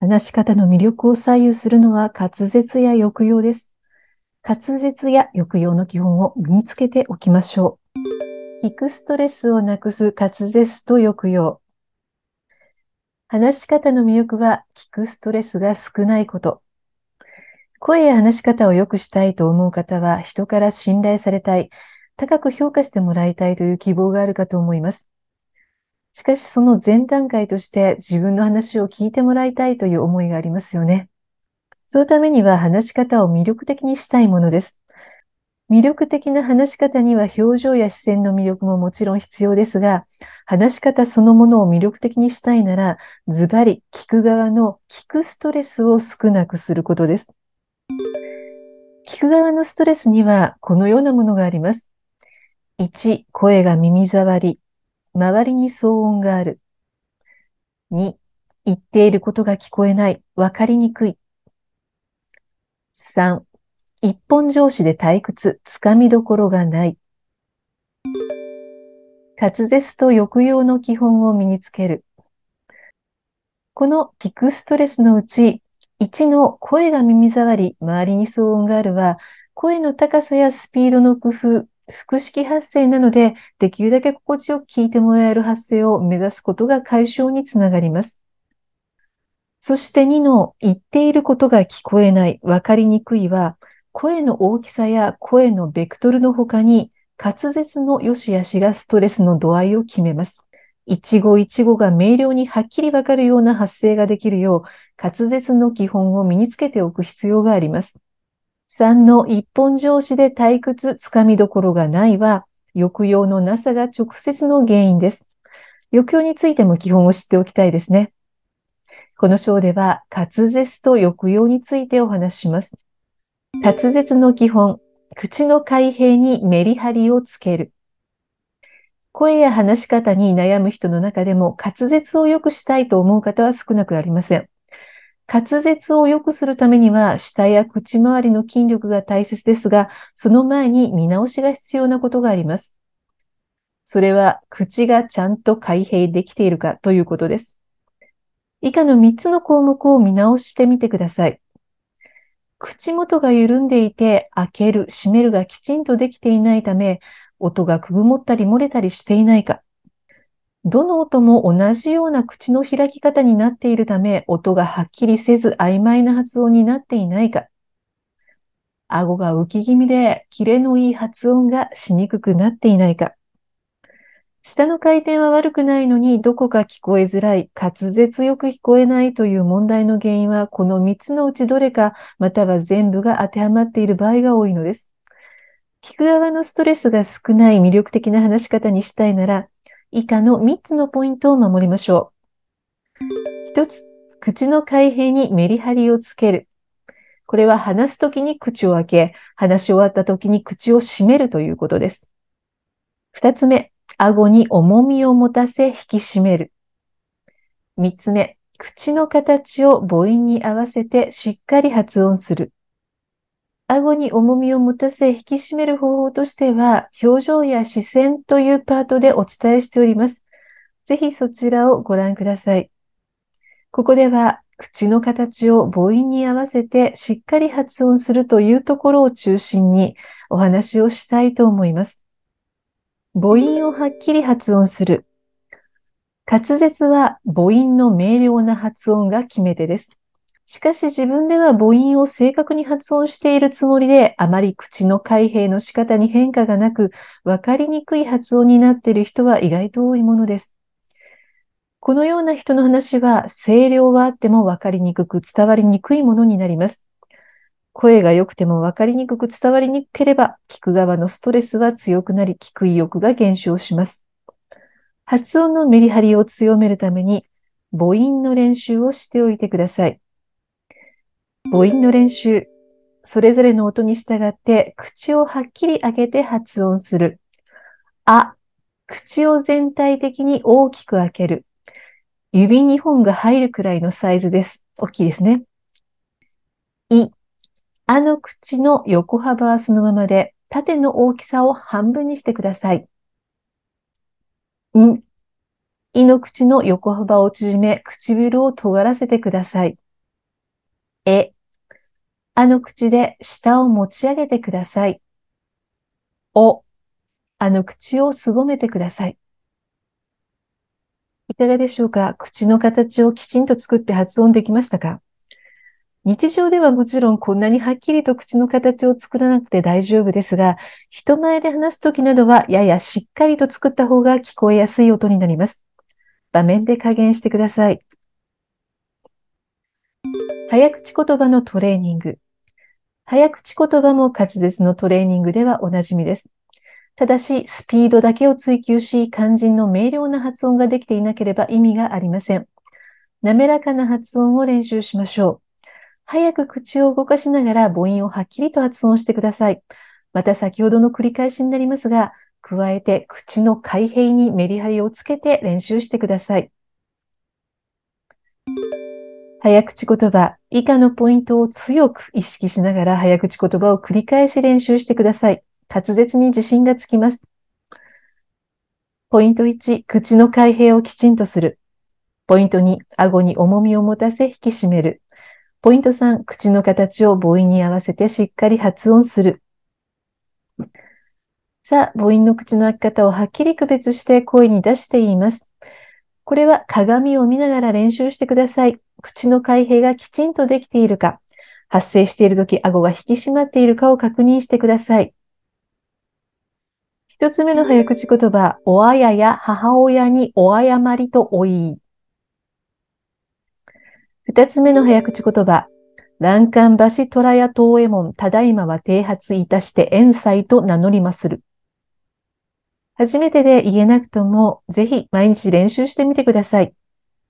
話し方の魅力を左右するのは滑舌や抑揚です。滑舌や抑揚の基本を身につけておきましょう。聞くストレスをなくす滑舌と抑揚。話し方の魅力は聞くストレスが少ないこと。声や話し方を良くしたいと思う方は人から信頼されたい、高く評価してもらいたいという希望があるかと思います。しかしその前段階として自分の話を聞いてもらいたいという思いがありますよね。そのためには話し方を魅力的にしたいものです。魅力的な話し方には表情や視線の魅力ももちろん必要ですが、話し方そのものを魅力的にしたいなら、ズバリ聞く側の聞くストレスを少なくすることです。聞く側のストレスにはこのようなものがあります。1、声が耳障り、周りに騒音がある。2、言っていることが聞こえない、わかりにくい。3、一本上司で退屈、つかみどころがない。滑舌と抑揚の基本を身につける。この聞くストレスのうち、1の声が耳障り、周りに騒音があるは、声の高さやスピードの工夫、腹式発声なので、できるだけ心地よく聞いてもらえる発声を目指すことが解消につながります。そして2の言っていることが聞こえない、わかりにくいは、声の大きさや声のベクトルの他に、滑舌の良し悪しがストレスの度合いを決めます。一語一語が明瞭にはっきりわかるような発声ができるよう、滑舌の基本を身につけておく必要があります。3の一本上司で退屈、つかみどころがないは、抑揚のなさが直接の原因です。抑揚についても基本を知っておきたいですね。この章では滑舌と抑揚についてお話しします。滑舌の基本、口の開閉にメリハリをつける。声や話し方に悩む人の中でも滑舌を良くしたいと思う方は少なくありません。滑舌を良くするためには舌や口周りの筋力が大切ですが、その前に見直しが必要なことがあります。それは口がちゃんと開閉できているかということです。以下の3つの項目を見直してみてください。口元が緩んでいて、開ける、閉めるがきちんとできていないため、音がくぐもったり漏れたりしていないか。どの音も同じような口の開き方になっているため、音がはっきりせず曖昧な発音になっていないか。顎が浮き気味で、キレのいい発音がしにくくなっていないか。舌の回転は悪くないのにどこか聞こえづらい、滑舌よく聞こえないという問題の原因はこの3つのうちどれかまたは全部が当てはまっている場合が多いのです。聞く側のストレスが少ない魅力的な話し方にしたいなら以下の3つのポイントを守りましょう。1つ、口の開閉にメリハリをつける。これは話すときに口を開け、話し終わったときに口を閉めるということです。2つ目、顎に重みを持たせ引き締める。3つ目、口の形を母音に合わせてしっかり発音する。顎に重みを持たせ引き締める方法としては、表情や視線というパートでお伝えしております。ぜひそちらをご覧ください。ここでは、口の形を母音に合わせてしっかり発音するというところを中心にお話をしたいと思います。母音をはっきり発音する。滑舌は母音の明瞭な発音が決め手です。しかし自分では母音を正確に発音しているつもりで、あまり口の開閉の仕方に変化がなく、わかりにくい発音になっている人は意外と多いものです。このような人の話は、声量はあってもわかりにくく伝わりにくいものになります。声が良くてもわかりにくく伝わりにくければ、聞く側のストレスは強くなり、聞く意欲が減少します。発音のメリハリを強めるために、母音の練習をしておいてください。母音の練習。それぞれの音に従って口をはっきり開けて発音する。あ、口を全体的に大きく開ける。指2本が入るくらいのサイズです。大きいですね。い、あの口の横幅はそのままで、縦の大きさを半分にしてください。いの口の横幅を縮め、唇を尖らせてください。 え、口で下を持ち上げてください。お、口をすぼめてください。いかがでしょうか？口の形をきちんと作って発音できましたか？日常ではもちろんこんなにはっきりと口の形を作らなくて大丈夫ですが、人前で話すときなどはややしっかりと作った方が聞こえやすい音になります。場面で加減してください。早口言葉のトレーニング。早口言葉も滑舌のトレーニングではおなじみです。ただし、スピードだけを追求し、肝心の明瞭な発音ができていなければ意味がありません。滑らかな発音を練習しましょう。早く口を動かしながら母音をはっきりと発音してください。また先ほどの繰り返しになりますが、加えて口の開閉にメリハリをつけて練習してください。早口言葉、以下のポイントを強く意識しながら早口言葉を繰り返し練習してください。滑舌に自信がつきます。ポイント1、口の開閉をきちんとする。ポイント2、顎に重みを持たせ引き締める。ポイント3、口の形を母音に合わせてしっかり発音する。さあ、母音の口の開き方をはっきり区別して声に出して言います。これは鏡を見ながら練習してください。口の開閉がきちんとできているか、発声しているとき顎が引き締まっているかを確認してください。一つ目の早口言葉、おあやや母親にお誤りとお言い。二つ目の早口言葉、欄干橋虎屋東右衛門、ただいまは剃髪いたして遠斎と名乗りまする。初めてで言えなくとも、ぜひ毎日練習してみてください。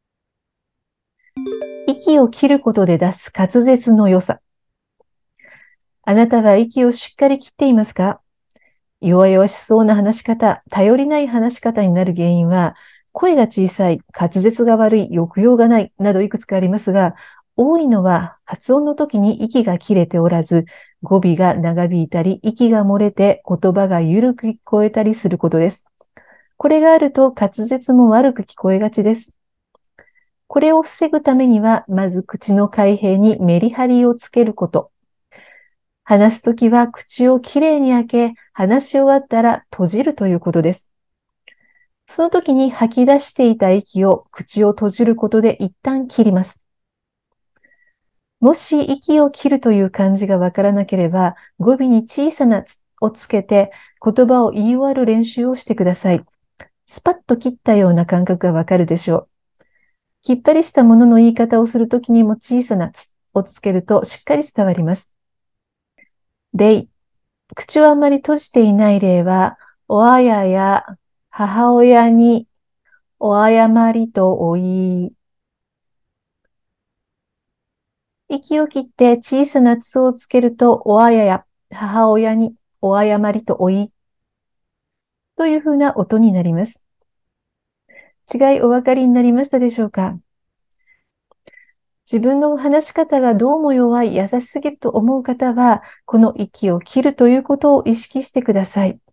息を切ることで出す滑舌の良さ。あなたは息をしっかり切っていますか？弱々しそうな話し方、頼りない話し方になる原因は、声が小さい、滑舌が悪い、抑揚がない、などいくつかありますが、多いのは発音の時に息が切れておらず、語尾が長引いたり、息が漏れて言葉が緩く聞こえたりすることです。これがあると滑舌も悪く聞こえがちです。これを防ぐためには、まず口の開閉にメリハリをつけること。話すときは口をきれいに開け、話し終わったら閉じるということです。その時に吐き出していた息を口を閉じることで一旦切ります。もし息を切るという漢字がわからなければ、語尾に小さなつをつけて言葉を言い終わる練習をしてください。スパッと切ったような感覚がわかるでしょう。きっぱりしたものの言い方をするときにも小さなつをつけるとしっかり伝わります。例、口をあまり閉じていない例は、おあやや母親にお誤りとお言い。息を切って小さなつをつけると、おあやや母親にお誤りとお言い。というふうな音になります。違いお分かりになりましたでしょうか？自分の話し方がどうも弱い、優しすぎると思う方は、この息を切るということを意識してください。